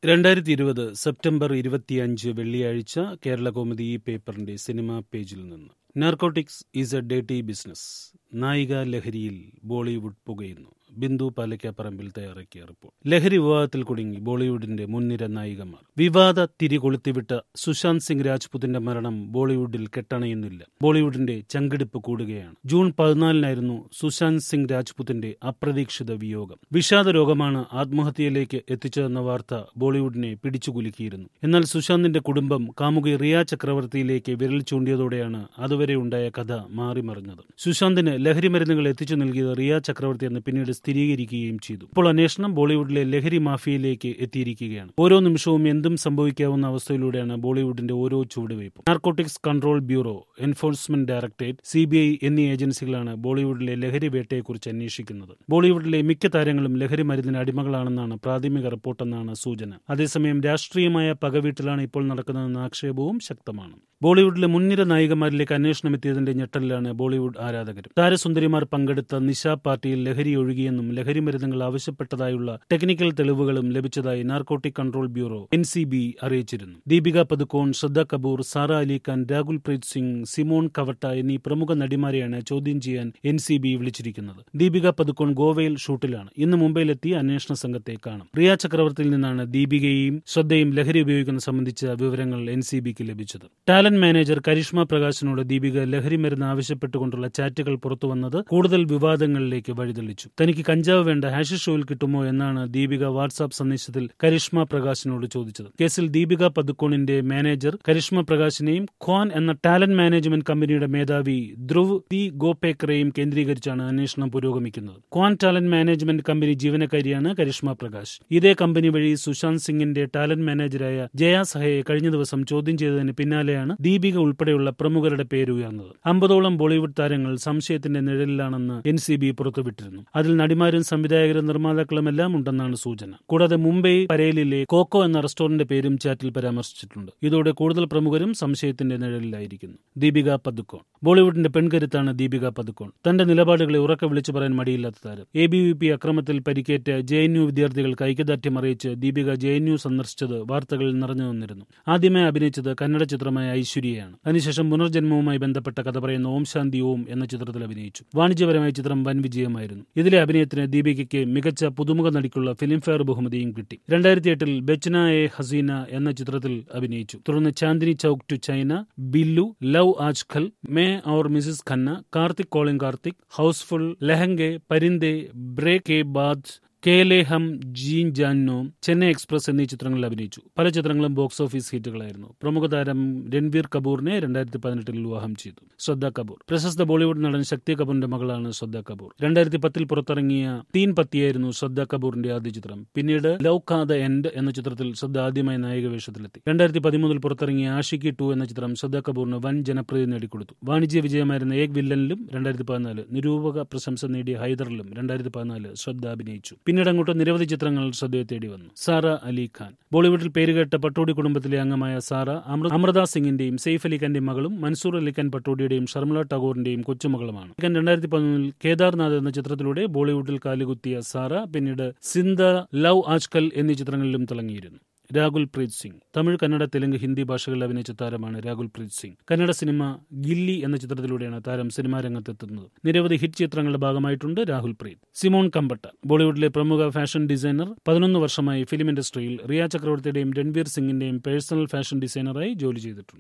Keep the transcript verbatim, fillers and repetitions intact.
രണ്ടായിരത്തി ഇരുപത് സെപ്റ്റംബർ ഇരുപത്തിയഞ്ച് വെള്ളിയാഴ്ച കേരളകൗമുദി ഈ പേപ്പറിന്റെ സിനിമാ പേജിൽ നിന്ന്. Narcotics is a dirty business. നായിക ലഹരിയിൽ ബോളിവുഡ് പുകയുന്നു. ബിന്ദു പാലക്കാപ്പറമ്പിൽ തയ്യാറാക്കിയ റിപ്പോർട്ട്. ലഹരി വിവാദത്തിൽ കുടുങ്ങി ബോളിവുഡിന്റെ മുൻനിര നായികമാർ. വിവാദ തിരി കൊളുത്തിവിട്ട സുശാന്ത് സിംഗ് രാജ്പുത്തിന്റെ മരണം ബോളിവുഡിൽ കെട്ടണയുന്നില്ല. ബോളിവുഡിന്റെ ചങ്കിടിപ്പ് കൂടുകയാണ്. ജൂൺ പതിനാലിനായിരുന്നു സുശാന്ത് സിംഗ് രാജ്പുത്തിന്റെ അപ്രതീക്ഷിത വിയോഗം. വിഷാദ രോഗമാണ് ആത്മഹത്യയിലേക്ക് എത്തിച്ചതെന്ന വാർത്ത ബോളിവുഡിനെ പിടിച്ചുകുലുക്കിയിരുന്നു. എന്നാൽ സുശാന്തിന്റെ കുടുംബം കാമുകി റിയ ചക്രവർത്തിയിലേക്ക് വിരൽ ചൂണ്ടിയതോടെയാണ് അതുവരെ ഉണ്ടായ കഥ മാറിമറിഞ്ഞത്. സുശാന്തിന് ലഹരി മരുന്നുകൾ എത്തിച്ചു നൽകിയത് റിയ ചക്രവർത്തി എന്ന് പിന്നീട് സ്ഥിരീകരിക്കുകയും ചെയ്തു. ഇപ്പോൾ അന്വേഷണം ബോളിവുഡിലെ ലഹരി മാഫിയയിലേക്ക് എത്തിയിരിക്കുകയാണ്. ഓരോ നിമിഷവും എന്തും സംഭവിക്കാവുന്ന അവസ്ഥയിലൂടെയാണ് ബോളിവുഡിന്റെ ഓരോ ചുവടുവയ്പും. Narcotics control bureau, enforcement directorate, C B I എന്നീ ഏജൻസികളാണ് ബോളിവുഡിലെ ലഹരി വേട്ടയെക്കുറിച്ച് അന്വേഷിക്കുന്നത്. ബോളിവുഡിലെ മിക്ക താരങ്ങളും ലഹരി മരുന്നിന് അടിമകളാണെന്നാണ് പ്രാഥമിക റിപ്പോർട്ടെന്നാണ് സൂചന. അതേസമയം രാഷ്ട്രീയമായ പകവീട്ടിലാണ് ഇപ്പോൾ നടക്കുന്നതെന്ന ആക്ഷേപവും ശക്തമാണ്. ബോളിവുഡിലെ മുൻനിര നായികമാരിലേക്ക് അന്വേഷണം എത്തിയതിന്റെ ഞെട്ടലിലാണ് ബോളിവുഡ് ആരാധകരും. താരസുന്ദരിമാർ പങ്കെടുത്ത നിശ പാർട്ടിയിൽ ലഹരി ഒഴുകിയെന്നും ലഹരി മരുന്നുകൾ ആവശ്യപ്പെട്ടതായുള്ള ടെക്നിക്കൽ തെളിവുകളും ലഭിച്ചതായി narcotic control bureau N C B അറിയിച്ചിരുന്നു. ദീപിക പദുക്കോൺ, ശ്രദ്ധ കപൂർ, സാറ അലി ഖാൻ, രാകുൽ പ്രീത് സിംഗ്, സിമോൺ കവട്ട എന്നീ പ്രമുഖ നടിമാരെയാണ് ചോദ്യം ചെയ്യാൻ എൻ സി ബി വിളിച്ചിരിക്കുന്നത്. ദീപിക പദുക്കോൺ ഗോവയിൽ ഷൂട്ടിലാണ്. ഇന്ന് മുംബൈയിലെത്തി അന്വേഷണ സംഘത്തെ കാണും. റിയ ചക്രവർത്തിയിൽ നിന്നാണ് ദീപികയും ശ്രദ്ധയും ലഹരി ഉപയോഗിക്കുന്നത് സംബന്ധിച്ച വിവരങ്ങൾ എൻ സി ബിക്ക് ലഭിച്ചത്. ടാലന്റ് മാനേജർ കരിഷ്മ പ്രകാശിനോട് ദീപിക ലഹരി മരുന്ന് ആവശ്യപ്പെട്ടുകൊണ്ടുള്ള ചാറ്റുകൾ പുറത്തുവന്നത് കൂടുതൽ വിവാദങ്ങളിലേക്ക് വഴിതെളിച്ചു. തനിക്ക് കഞ്ചാവ് വേണ്ട, ഹാഷിഷ് ഓയിൽ കിട്ടുമോ എന്നാണ് ദീപിക വാട്സാപ്പ് സന്ദേശത്തിൽ കരിഷ്മ പ്രകാശിനോട് ചോദിച്ചത്. കേസിൽ ദീപിക പദുക്കോണിന്റെ മാനേജർ കരിഷ്മ പ്രകാശിനെയും ഖ്വാൻ എന്ന ടാലന്റ് മാനേജ്മെന്റ് കമ്പനിയുടെ മേധാവി ധ്രുവ് തി ഗോപേക്കറെയും കേന്ദ്രീകരിച്ചാണ് അന്വേഷണം പുരോഗമിക്കുന്നത്. ഖ്വാൻ ടാലന്റ് മാനേജ്മെന്റ് കമ്പനി ജീവനക്കാരിയാണ് കരിഷ്മ പ്രകാശ്. ഇതേ കമ്പനി വഴി സുശാന്ത് സിംഗിന്റെ ടാലന്റ് മാനേജരായ ജയ സഹയെ കഴിഞ്ഞ ദിവസം ചോദ്യം ചെയ്തതിന് പിന്നാലെയാണ് ദീപിക ഉൾപ്പെടെയുള്ള പ്രമുഖരുടെ പേരുയർന്നത്. അമ്പതോളം ബോളിവുഡ് താരങ്ങൾ സംശയത്തിന്റെ നിഴലിലാണെന്ന് എൻ സി ബി പുറത്തുവിട്ടിരുന്നു. അതിൽ നടിമാരും സംവിധായകരും നിർമ്മാതാക്കളും എല്ലാം ഉണ്ടെന്നാണ് സൂചന. കൂടാതെ മുംബൈ പരേലിലെ കോക്കോ എന്ന റെസ്റ്റോറന്റ് പേരും ചാറ്റിൽ പരാമർശിച്ചിട്ടുണ്ട്. ഇതോടെ കൂടുതൽ പ്രമുഖരും സംശയത്തിന്റെ നിഴലിലായിരിക്കുന്നു. ദീപിക പദുക്കോൺ. ബോളിവുഡിന്റെ പെൺകരുത്താണ് ദീപിക പദുക്കോൺ. തന്റെ നിലപാടുകളെ ഉറക്കെ വിളിച്ചു പറയാൻ മടിയില്ലാത്ത താരം. എ ബി വി പി അക്രമത്തിൽ പരിക്കേറ്റ ജെ എൻ യു വിദ്യാർത്ഥികൾക്ക് ഐക്യദാർഢ്യം അറിയിച്ച് ദീപിക ജെ എൻ യു സന്ദർശിച്ചത് വാർത്തകളിൽ നിറഞ്ഞു നിന്നിരുന്നു. ആദ്യമായി അഭിനയിച്ചത് കന്നഡ ചിത്രമായ ഐശ്വര്യയാണ്. അതിനുശേഷം പുനർജന്മവുമായി ബന്ധപ്പെട്ട കഥ പറയുന്ന ഓം ശാന്തി ഓം എന്ന ചിത്രത്തിൽ അഭിനയിച്ചു. വാണിജ്യപരമായ ചിത്രം വൻ വിജയമായിരുന്നു. ഇതിലെ അഭിനയത്തിന് ദീപികയ്ക്ക് മികച്ച പുതുമുഖ നടിക്കുള്ള ഫിലിംഫെയർ ബഹുമതിയും കിട്ടി. രണ്ടായിരത്തി എട്ടിൽ ബെച്ന എ ഹസീന എന്ന ചിത്രത്തിൽ അഭിനയിച്ചു. തുടർന്ന് Chandni Chowk to China, Billu, love Aajkal, Main Aur Mrs Khanna, Karthik calling Karthik, Housefull, Lafange, Parinday, break ke baad, Khelein Hum Jee Jaan, Chennai express എന്നീ ചിത്രങ്ങളിൽ അഭിനയിച്ചു. പല ചിത്രങ്ങളും ബോക്സ് ഓഫീസ് ഹിറ്റുകളായിരുന്നു. പ്രമുഖ താരം രൺവീർ കപൂറിനെ രണ്ടായിരത്തി പതിനെട്ടിൽ വിവാഹം ചെയ്തു. ശ്രദ്ധ കപൂർ. പ്രശസ്ത ബോളിവുഡ് നടൻ ശക്തി കപൂറിന്റെ മകളാണ് ശ്രദ്ധ കപൂർ. രണ്ടായിരത്തി പത്തിൽ പുറത്തിറങ്ങിയ തീൻ പത്തിയായിരുന്നു ശ്രദ്ധ കപൂറിന്റെ ആദ്യ ചിത്രം. പിന്നീട് ലവ് കാ ദ എൻഡ് എന്ന ചിത്രത്തിൽ ശ്രദ്ധ ആദ്യമായി നായിക വേഷത്തിലെത്തി. രണ്ടായിരത്തി പതിമൂന്നിൽ പുറത്തിറങ്ങിയ ആഷിക്കി ടു എന്ന ചിത്രം ശ്രദ്ധ കപൂറിന് വൻ ജനപ്രീതി നേടിക്കൊടുത്തു. വാണിജ്യ വിജയമായിരുന്ന ഏക് വില്ലനിലും രണ്ടായിരത്തി പതിനാല്, നിരൂപക പ്രശംസ നേടിയ ഹൈദറിലും രണ്ടായിരത്തി പതിനാല് ശ്രദ്ധ അഭിനയിച്ചു. പിന്നീട് അങ്ങോട്ട് നിരവധി ചിത്രങ്ങൾ ശ്രദ്ധയെ തേടി വന്നു. സാറ അലി ഖാൻ. ബോളിവുഡിൽ പേരുകേട്ട പട്ടോടി കുടുംബത്തിലെ അംഗമായ സാറ അമൃത സിംഗിന്റെയും സെയ്ഫ് അലി ഖാന്റെ മകളും മൻസൂർ അലി ഖാൻ പട്ടോടിയുടെയും ഷർമിള ടാഗോറിന്റെയും കൊച്ചുമകളുമാണ്. രണ്ടായിരത്തി പതിനൊന്നിൽ കേദാർനാഥ് എന്ന ചിത്രത്തിലൂടെ ബോളിവുഡിൽ കാലുകുത്തിയ സാറ പിന്നീട് സിന്ദ, ലവ് ആജ്കൽ എന്നീ ചിത്രങ്ങളിലും തിളങ്ങിയിരുന്നു. രാകുൽ പ്രീത് സിംഗ്. തമിഴ്, കന്നഡ, തെലുങ്ക്, ഹിന്ദി ഭാഷകളിൽ അഭിനയിച്ച താരമാണ് രാകുൽ പ്രീത് സിംഗ്. കന്നഡ സിനിമ ഗില്ലി എന്ന ചിത്രത്തിലൂടെയാണ് താരം സിനിമാ രംഗത്തെത്തുന്നത്. നിരവധി ഹിറ്റ് ചിത്രങ്ങളുടെ ഭാഗമായിട്ടുണ്ട് രാഹുൽ പ്രീത്. സിമോൺ കമ്പട്ട. ബോളിവുഡിലെ പ്രമുഖ ഫാഷൻ ഡിസൈനർ. പതിനൊന്ന് വർഷമായി ഫിലിം ഇൻഡസ്ട്രിയിൽ റിയ ചക്രവർത്തിയുടെയും രൺവീർ സിംഗിന്റെയും പേഴ്സണൽ ഫാഷൻ ഡിസൈനറായി ജോലി ചെയ്തിട്ടുണ്ട്.